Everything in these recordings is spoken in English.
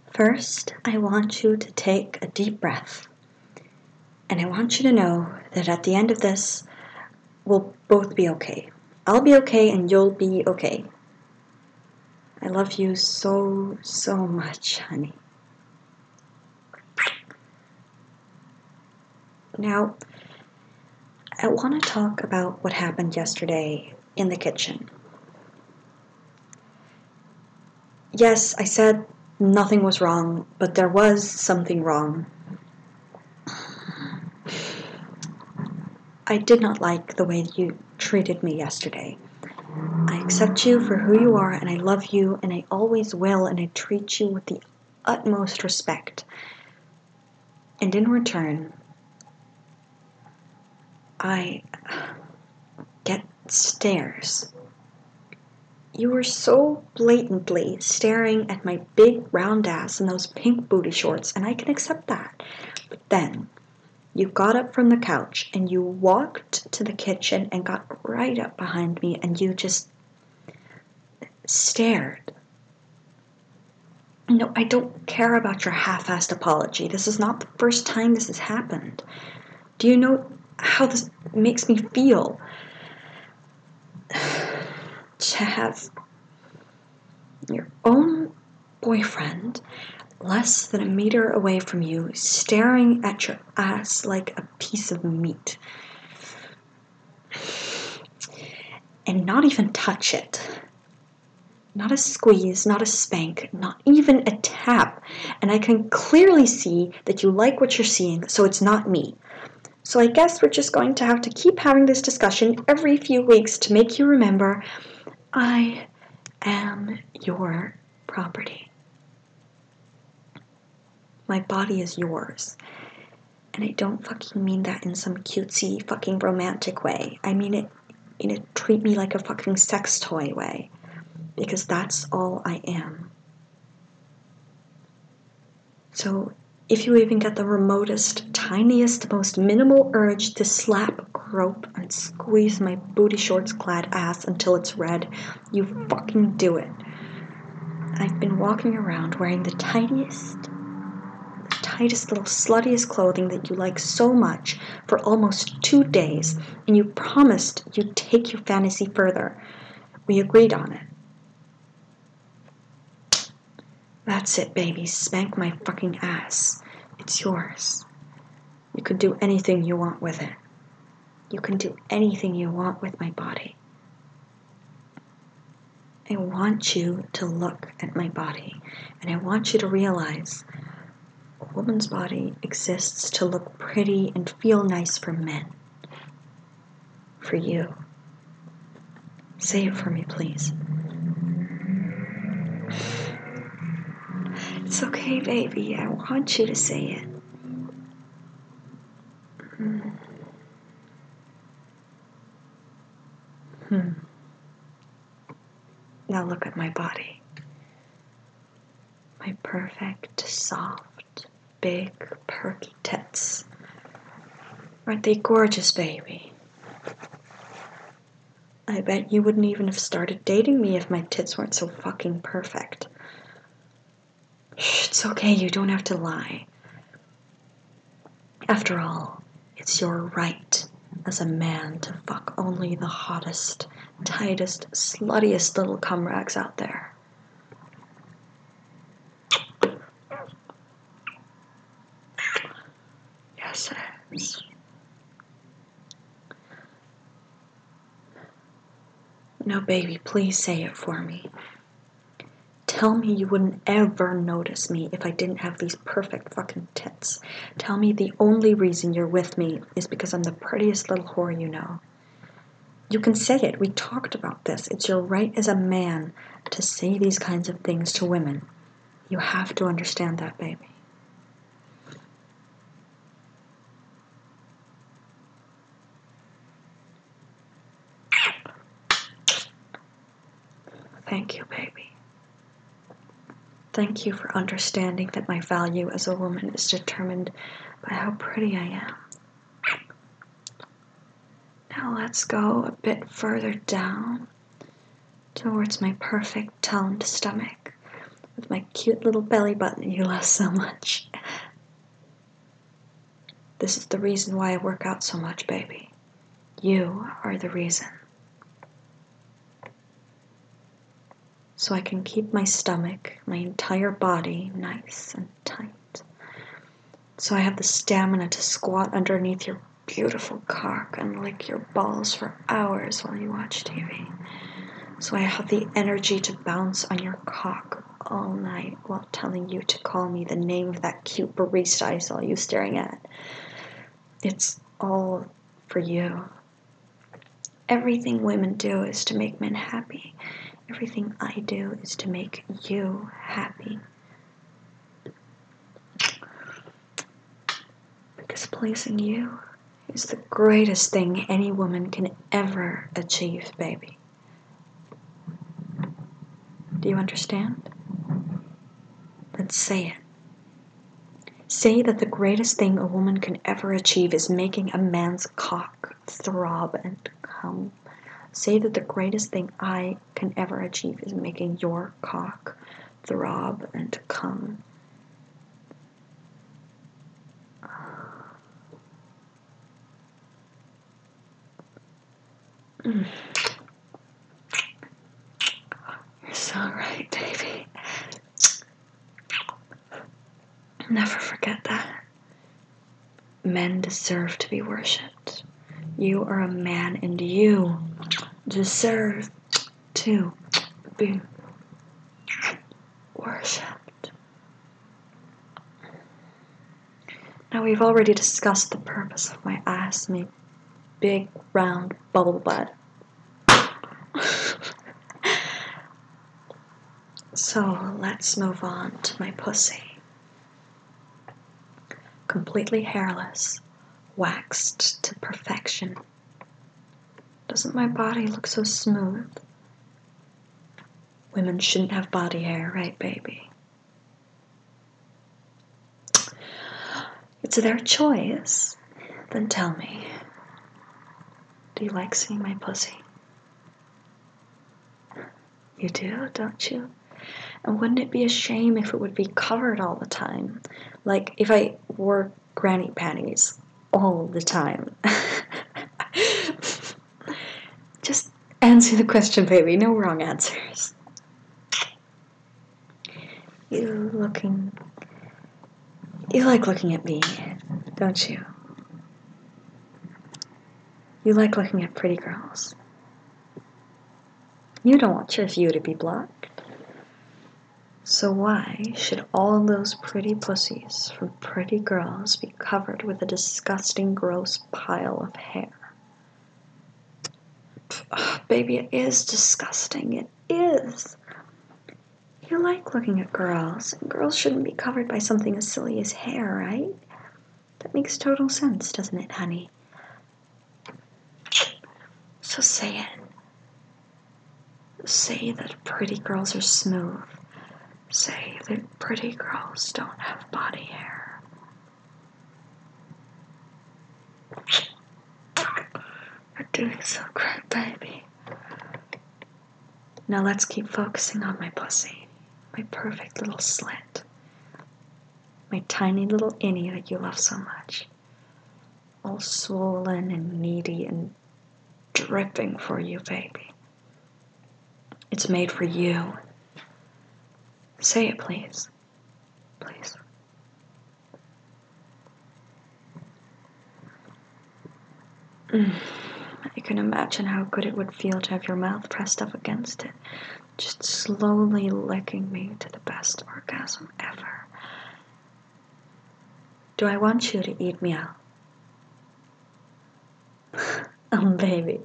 First, I want you to take a deep breath. And I want you to know that at the end of this, we'll both be okay. I'll be okay and you'll be okay. I love you so, so much, honey. Now, I want to talk about what happened yesterday in the kitchen. Yes, I said nothing was wrong, but there was something wrong. I did not like the way you treated me yesterday. I accept you for who you are, and I love you, and I always will, and I treat you with the utmost respect. And in return, I get stares. You were so blatantly staring at my big round ass and those pink booty shorts, and I can accept that. But then, you got up from the couch and you walked to the kitchen and got right up behind me and you just stared. No, I don't care about your half-assed apology. This is not the first time this has happened. Do you know how this makes me feel? To have your own boyfriend less than a meter away from you, staring at your ass like a piece of meat. And not even touch it. Not a squeeze, not a spank, not even a tap. And I can clearly see that you like what you're seeing, so it's not me. So I guess we're just going to have to keep having this discussion every few weeks to make you remember I am your property. My body is yours. And I don't fucking mean that in some cutesy fucking romantic way. I mean it in a treat me like a fucking sex toy way. Because that's all I am. So if you even get the remotest, tiniest, most minimal urge to slap, grope, and squeeze my booty shorts clad ass until it's red, you fucking do it. I've been walking around wearing the tightest little sluttiest clothing that you like so much for almost 2 days, and you promised you'd take your fantasy further. We agreed on it. That's it, baby. Spank my fucking ass. It's yours. You can do anything you want with it. You can do anything you want with my body. I want you to look at my body, and I want you to realize a woman's body exists to look pretty and feel nice for men. For you. Say it for me, please. It's okay, baby. I want you to say it. Now look at my body. My perfect, soft, big, perky tits. Aren't they gorgeous, baby? I bet you wouldn't even have started dating me if my tits weren't so fucking perfect. Shh, it's okay, you don't have to lie. After all, it's your right as a man to fuck only the hottest, tightest, sluttiest little cum rags out there. Yes, it is. No, baby, please say it for me. Tell me you wouldn't ever notice me if I didn't have these perfect fucking tits. Tell me the only reason you're with me is because I'm the prettiest little whore you know. You can say it. We talked about this. It's your right as a man to say these kinds of things to women. You have to understand that, baby. Thank you, baby. Thank you for understanding that my value as a woman is determined by how pretty I am. Now let's go a bit further down towards my perfect toned stomach, with my cute little belly button you love so much. This is the reason why I work out so much, baby. You are the reason. So I can keep my stomach, my entire body nice and tight. So I have the stamina to squat underneath your beautiful cock and lick your balls for hours while you watch TV. So I have the energy to bounce on your cock all night while telling you to call me the name of that cute barista I saw you staring at. It's all for you. Everything women do is to make men happy. Everything I do is to make you happy. Because pleasing you is the greatest thing any woman can ever achieve, baby. Do you understand? Then say it. Say that the greatest thing a woman can ever achieve is making a man's cock throb and come. Say that the greatest thing I can ever achieve is making your cock throb and come. You're so right, baby. Never forget that. Men deserve to be worshipped. You are a man and you deserve to be worshipped. Now we've already discussed the purpose of my ass, my big round bubble butt. So let's move on to my pussy. Completely hairless, waxed to perfection. Doesn't my body look so smooth? Women shouldn't have body hair, right, baby? It's their choice. Then tell me, do you like seeing my pussy? You do, don't you? And wouldn't it be a shame if it would be covered all the time? Like if I wore granny panties all the time. Just answer the question, baby. No wrong answers. You like looking at me, don't you? You like looking at pretty girls. You don't want your view to be blocked. So why should all those pretty pussies from pretty girls be covered with a disgusting, gross pile of hair? Baby, it is disgusting. It is. You like looking at girls. Girls shouldn't be covered by something as silly as hair, right? That makes total sense, doesn't it, honey? So say it. Say that pretty girls are smooth. Say that pretty girls don't have body hair. You're doing so great, baby. Now let's keep focusing on my pussy. My perfect little slit. My tiny little innie that you love so much. All swollen and needy and dripping for you, baby. It's made for you. Say it, please. Please. I can imagine how good it would feel to have your mouth pressed up against it, just slowly licking me to the best orgasm ever. Do I want you to eat me out? Oh, baby.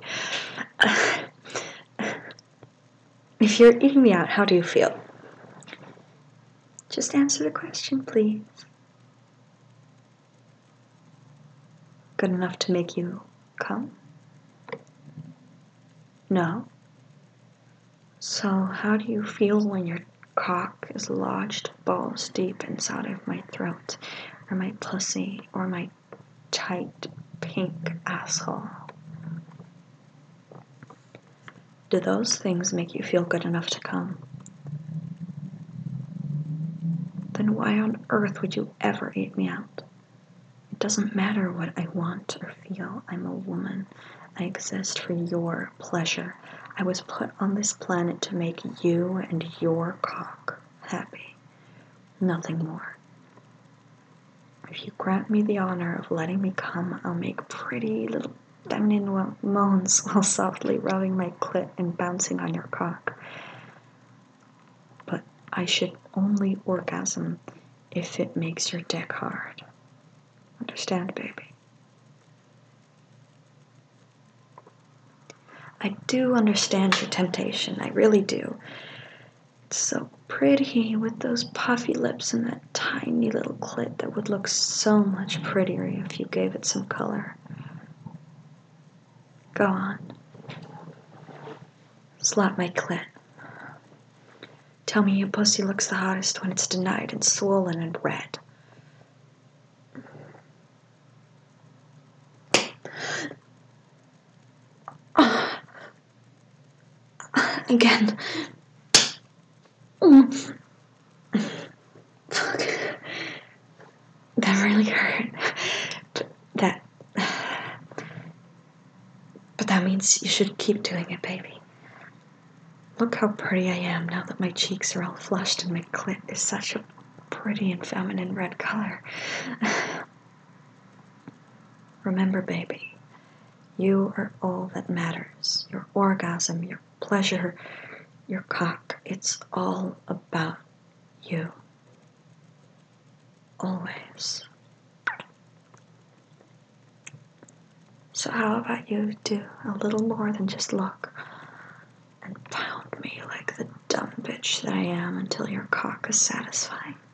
If you're eating me out, how do you feel? Just answer the question, please. Good enough to make you come? No? So how do you feel when your cock is lodged balls deep inside of my throat, or my pussy, or my tight pink asshole? Do those things make you feel good enough to come? then why on earth would you ever eat me out? It doesn't matter what I want or feel. I'm a woman. I exist for your pleasure. I was put on this planet to make you and your cock happy. Nothing more. If you grant me the honor of letting me come, I'll make pretty little feminine moans while softly rubbing my clit and bouncing on your cock. But I should only orgasm if it makes your dick hard. Understand, baby? I do understand your temptation. I really do. It's so pretty with those puffy lips and that tiny little clit that would look so much prettier if you gave it some color. Go on. Slap my clit. Tell me your pussy looks the hottest when it's denied and swollen and red. Again. Fuck. That really hurt. But that means you should keep doing it, baby. Look how pretty I am now that my cheeks are all flushed and my clit is such a pretty and feminine red color. Remember, baby, you are all that matters. Your orgasm, your pleasure, your cock, it's all about you. Always. So how about you do a little more than just look and pound me like the dumb bitch that I am until your cock is satisfying?